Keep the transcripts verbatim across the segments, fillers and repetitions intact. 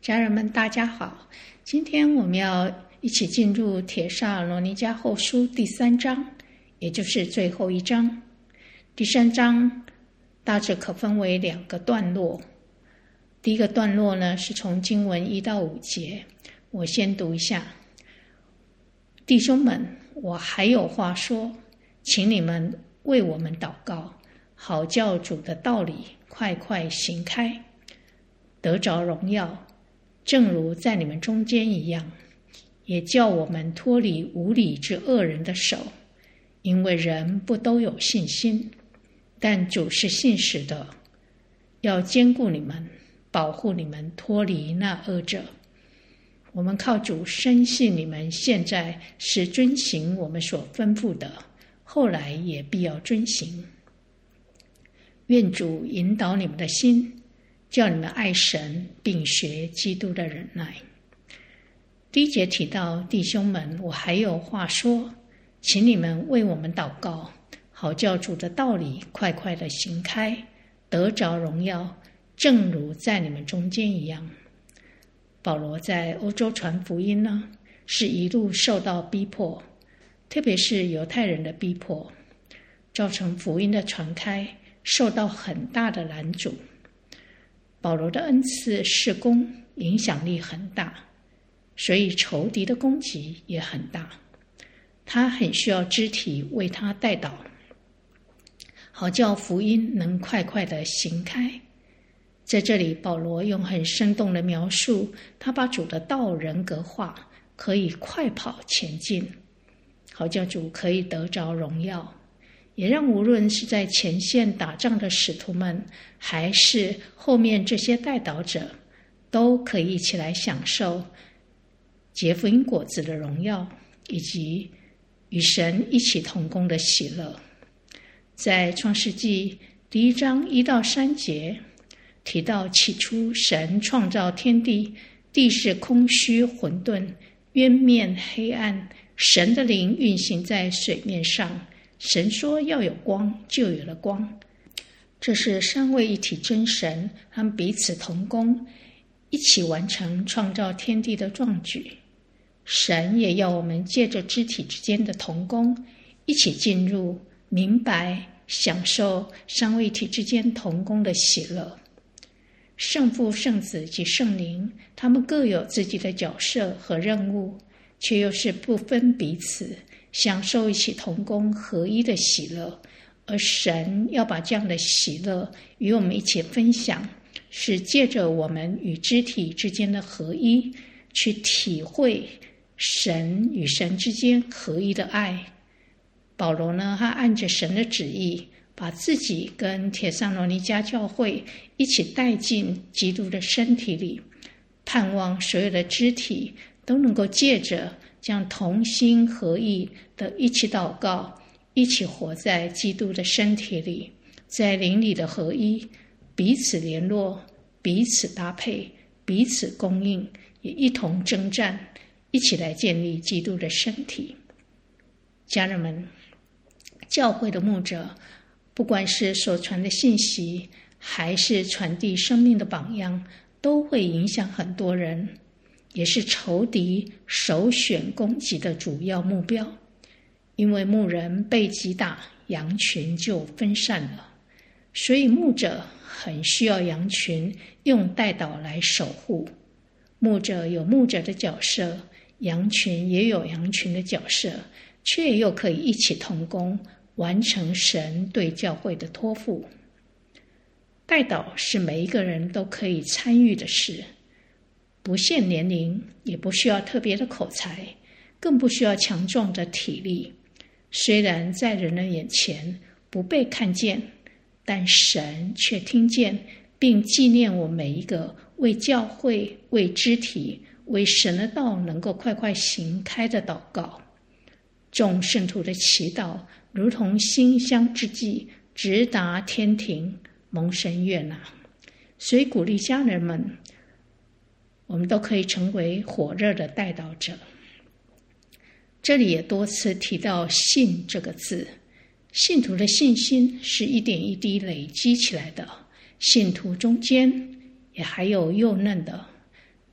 家人们大家好，今天我们要一起进入帖撒罗尼迦后书第三章，也就是最后一章。第三章大致可分为两个段落。第一个段落呢，是从经文一到五节，我先读一下。弟兄们，我还有话说，请你们为我们祷告，好叫主的道理快快行开，得着荣耀，正如在你们中间一样，也叫我们脱离无理之恶人的手，因为人不都有信心，但主是信实的，要坚固你们，保护你们脱离那恶者。我们靠主深信你们现在是遵行我们所吩咐的，后来也必要遵行。愿主引导你们的心，叫你们爱神，并学基督的忍耐。第一节提到，弟兄们，我还有话说，请你们为我们祷告，好叫主的道理快快的行开，得着荣耀，正如在你们中间一样。保罗在欧洲传福音呢，是一路受到逼迫，特别是犹太人的逼迫，造成福音的传开受到很大的拦阻。保罗的恩赐事工影响力很大，所以仇敌的攻击也很大。他很需要肢体为他代祷，好叫福音能快快的行开。在这里，保罗用很生动的描述，他把主的道人格化，可以快跑前进，好叫主可以得着荣耀，也让无论是在前线打仗的使徒们，还是后面这些代祷者，都可以一起来享受结福音果子的荣耀，以及与神一起同工的喜乐。在创世纪第一章一到三节提到，起初神创造天地，地是空虚混沌，渊面黑暗，神的灵运行在水面上。神说要有光，就有了光。这是三位一体真神，他们彼此同工，一起完成创造天地的壮举。神也要我们借着肢体之间的同工，一起进入明白享受三位一体之间同工的喜乐。圣父、圣子及圣灵，他们各有自己的角色和任务，却又是不分彼此，享受一起同工合一的喜乐。而神要把这样的喜乐与我们一起分享，是借着我们与肢体之间的合一，去体会神与神之间合一的爱。保罗呢，他按着神的旨意，把自己跟帖撒罗尼迦教会一起带进基督的身体里，盼望所有的肢体都能够借着这样同心合意的一起祷告，一起活在基督的身体里，在灵里的合一，彼此联络，彼此搭配，彼此供应，也一同征战，一起来建立基督的身体。家人们，教会的牧者不管是所传的信息，还是传递生命的榜样，都会影响很多人，也是仇敌首选攻击的主要目标。因为牧人被击打，羊群就分散了，所以牧者很需要羊群用代祷来守护。牧者有牧者的角色，羊群也有羊群的角色，却又可以一起同工，完成神对教会的托付。代祷是每一个人都可以参与的事，不限年龄，也不需要特别的口才，更不需要强壮的体力。虽然在人的眼前不被看见，但神却听见，并纪念我每一个为教会、为肢体、为神的道能够快快行开的祷告。众圣徒的祈祷如同馨香之祭，直达天庭，蒙神悦纳。所以鼓励家人们，我们都可以成为火热的代祷者。这里也多次提到信这个字，信徒的信心是一点一滴累积起来的，信徒中间也还有幼嫩的，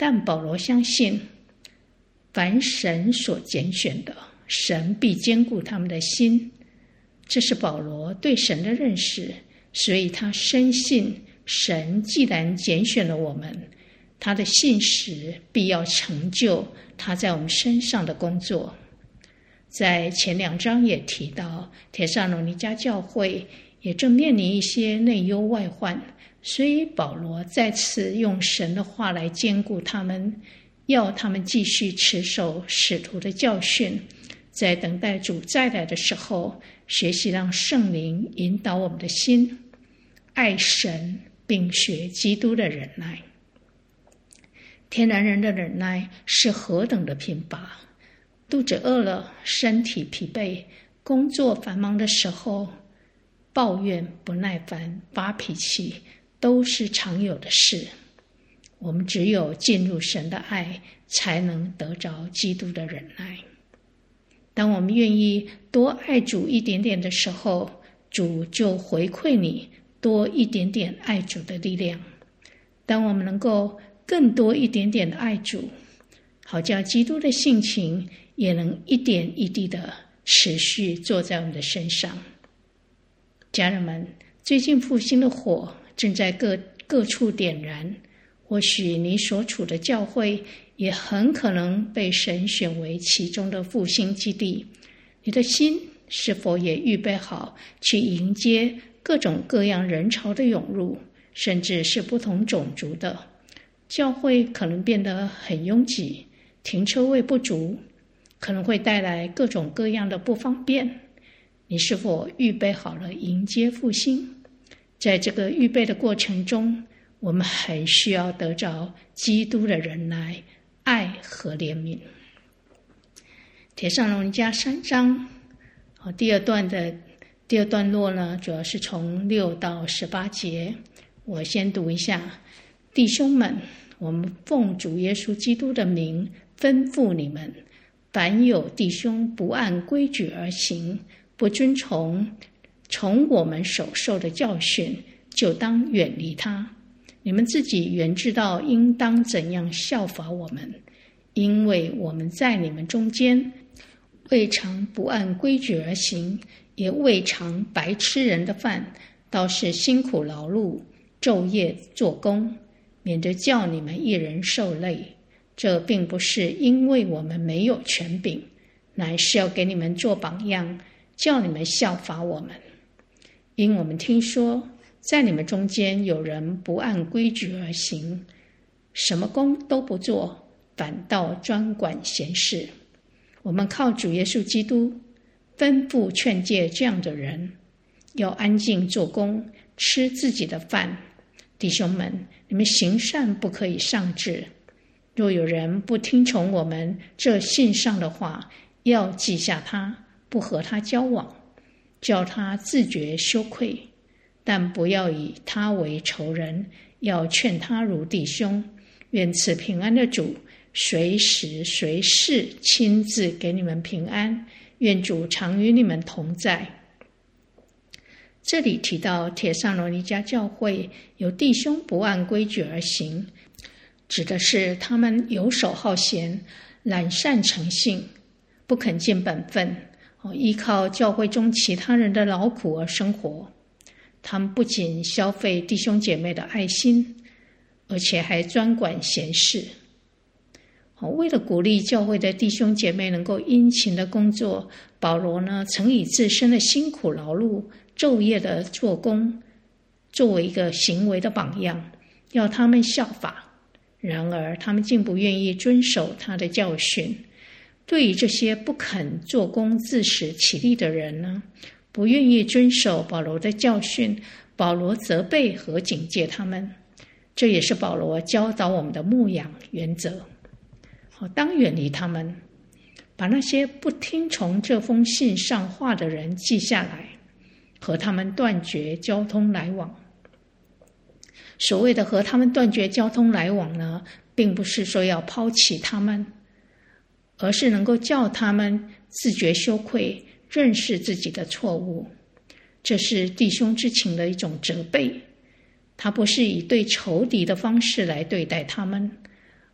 但保罗相信，凡神所拣选的，神必坚固他们的心。这是保罗对神的认识，所以他深信神既然拣选了我们，他的信实必要成就他在我们身上的工作。在前两章也提到，帖撒罗尼迦教会也正面临一些内忧外患，所以保罗再次用神的话来坚固他们，要他们继续持守使徒的教训，在等待主再来的时候，学习让圣灵引导我们的心，爱神并学基督的忍耐。天然人的忍耐是何等的贫乏，肚子饿了，身体疲惫，工作繁忙的时候，抱怨、不耐烦、发脾气，都是常有的事。我们只有进入神的爱，才能得着基督的忍耐。当我们愿意多爱主一点点的时候，主就回馈你多一点点爱主的力量。当我们能够更多一点点的爱主，好叫基督的性情也能一点一滴的持续坐在我们的身上。家人们，最近复兴的火正在各各处点燃，或许你所处的教会也很可能被神选为其中的复兴基地。你的心是否也预备好去迎接各种各样人潮的涌入，甚至是不同种族的？教会可能变得很拥挤，停车位不足，可能会带来各种各样的不方便。你是否预备好了迎接复兴？在这个预备的过程中，我们很需要得着基督的忍耐、爱和怜悯。帖撒罗尼迦三章第二段的第二段落呢，主要是从六到十八节。我先读一下：弟兄们，我们奉主耶稣基督的名吩咐你们，凡有弟兄不按规矩而行，不遵从从我们所受的教训，就当远离他。你们自己原知道应当怎样效法我们，因为我们在你们中间未尝不按规矩而行，也未尝白吃人的饭，倒是辛苦劳碌，昼夜做工，免得叫你们一人受累。这并不是因为我们没有权柄，乃是要给你们做榜样，叫你们效法我们。因我们听说在你们中间有人不按规矩而行，什么工都不做，反倒专管闲事。我们靠主耶稣基督吩咐劝诫这样的人，要安静做工，吃自己的饭。弟兄们，你们行善不可以丧志。若有人不听从我们这信上的话，要记下他，不和他交往，叫他自觉羞愧。但不要以他为仇人，要劝他如弟兄。愿赐平安的主随时随事亲自给你们平安。愿主常与你们同在。这里提到帖撒罗尼迦教会有弟兄不按规矩而行，指的是他们游手好闲，懒散成性，不肯尽本分，依靠教会中其他人的劳苦而生活。他们不仅消费弟兄姐妹的爱心，而且还专管闲事。为了鼓励教会的弟兄姐妹能够殷勤的工作，保罗呢曾以自身的辛苦劳碌、昼夜的做工作为一个行为的榜样，要他们效法。然而他们竟不愿意遵守他的教训。对于这些不肯做工、自食其力的人呢，不愿意遵守保罗的教训，保罗责备和警戒他们。这也是保罗教导我们的牧养原则。当远离他们，把那些不听从这封信上话的人记下来，和他们断绝交通来往。所谓的和他们断绝交通来往呢，并不是说要抛弃他们，而是能够叫他们自觉羞愧，认识自己的错误。这是弟兄之情的一种责备，他不是以对仇敌的方式来对待他们，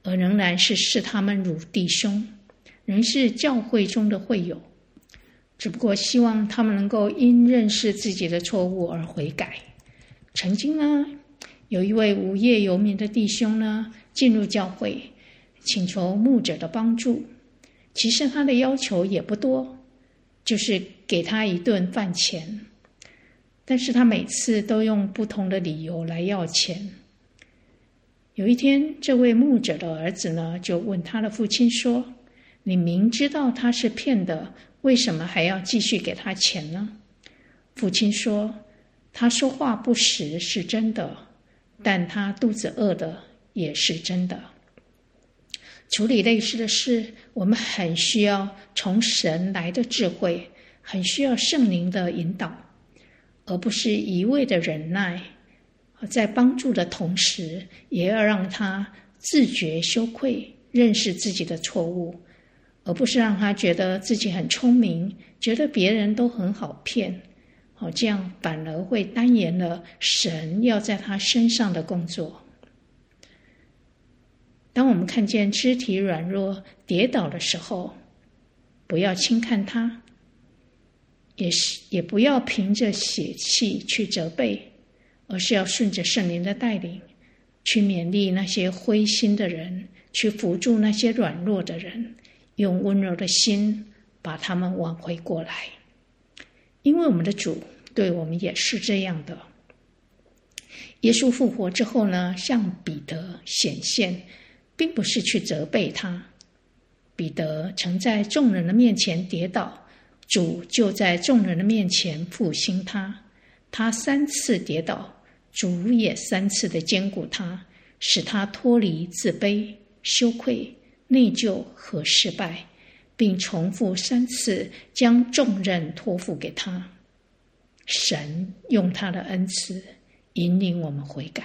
而仍然是视他们如弟兄，仍是教会中的会友，只不过希望他们能够因认识自己的错误而悔改。曾经呢，有一位无业游民的弟兄呢，进入教会，请求牧者的帮助。其实他的要求也不多，就是给他一顿饭钱，但是他每次都用不同的理由来要钱。有一天，这位牧者的儿子呢，就问他的父亲说：你明知道他是骗的，为什么还要继续给他钱呢？父亲说：他说话不实是真的，但他肚子饿的也是真的。处理类似的事，我们很需要从神来的智慧，很需要圣灵的引导，而不是一味的忍耐，在帮助的同时，也要让他自觉羞愧，认识自己的错误，而不是让他觉得自己很聪明，觉得别人都很好骗，这样反而会耽延了神要在他身上的工作。当我们看见肢体软弱跌倒的时候，不要轻看他，也是也不要凭着血气去责备，而是要顺着圣灵的带领，去勉励那些灰心的人，去扶助那些软弱的人，用温柔的心把他们挽回过来。因为我们的主对我们也是这样的。耶稣复活之后呢，向彼得显现，并不是去责备他。彼得曾在众人的面前跌倒，主就在众人的面前复兴他。他三次跌倒，主也三次的坚固他，使他脱离自卑、羞愧、内疚和失败，并重复三次将重任托付给他。神用他的恩慈引领我们悔改。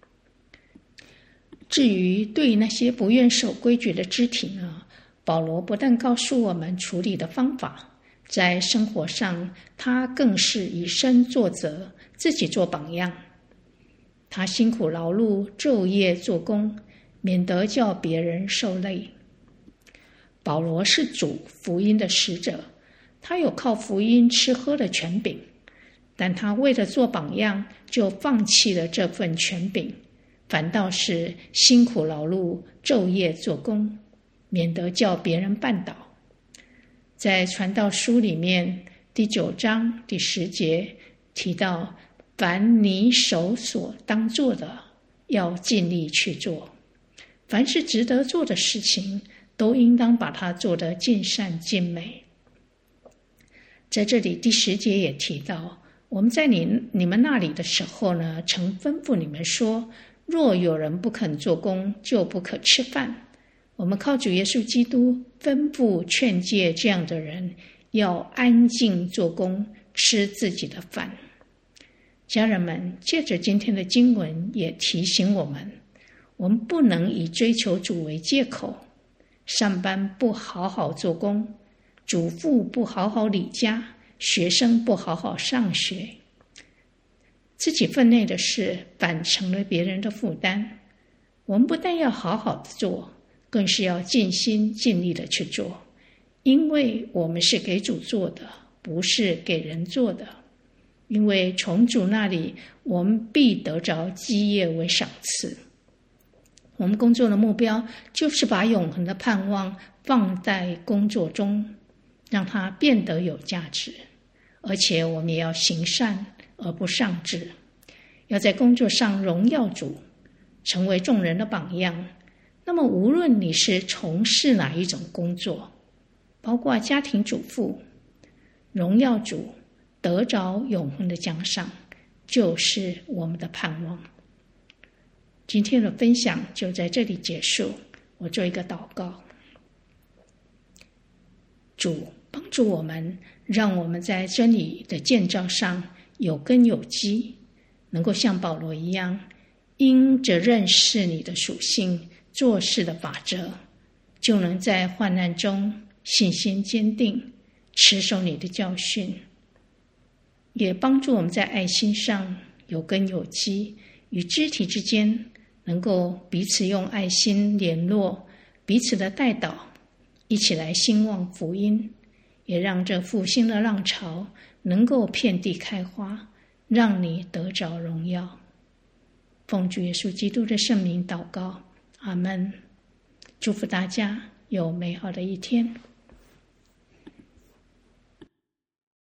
至于对那些不愿守规矩的肢体呢，保罗不但告诉我们处理的方法，在生活上他更是以身作则，自己做榜样。他辛苦劳碌，昼夜做工，免得叫别人受累。保罗是主福音的使者，他有靠福音吃喝的权柄，但他为了做榜样，就放弃了这份权柄，反倒是辛苦劳碌，昼夜做工，免得叫别人绊倒。在传道书里面第九章第十节提到，凡你手所当做的，要尽力去做。凡是值得做的事情，都应当把它做得尽善尽美。在这里第十节也提到，我们在你你们那里的时候呢，曾吩咐你们说，若有人不肯做工，就不可吃饭。我们靠主耶稣基督吩咐劝诫这样的人，要安静做工，吃自己的饭。家人们，借着今天的经文也提醒我们，我们不能以追求主为借口，上班不好好做工，主妇不好好理家，学生不好好上学，自己分内的事反成了别人的负担。我们不但要好好的做，更是要尽心尽力的去做，因为我们是给主做的，不是给人做的。因为从主那里，我们必得着基业为赏赐。我们工作的目标就是把永恒的盼望放在工作中，让它变得有价值。而且我们也要行善而不丧志，要在工作上荣耀主，成为众人的榜样。那么无论你是从事哪一种工作，包括家庭主妇，荣耀主，得着永恒的奖赏，就是我们的盼望。今天的分享就在这里结束，我做一个祷告。主帮助我们，让我们在真理的建造上有根有基，能够像保罗一样，因着认识你的属性，做事的法则，就能在患难中信心坚定，持守你的教训。也帮助我们在爱心上有根有基，与肢体之间能够彼此用爱心联络，彼此的代祷，一起来兴旺福音，也让这复兴的浪潮能够遍地开花，让你得着荣耀。奉主耶稣基督的圣名祷告，阿们。祝福大家有美好的一天。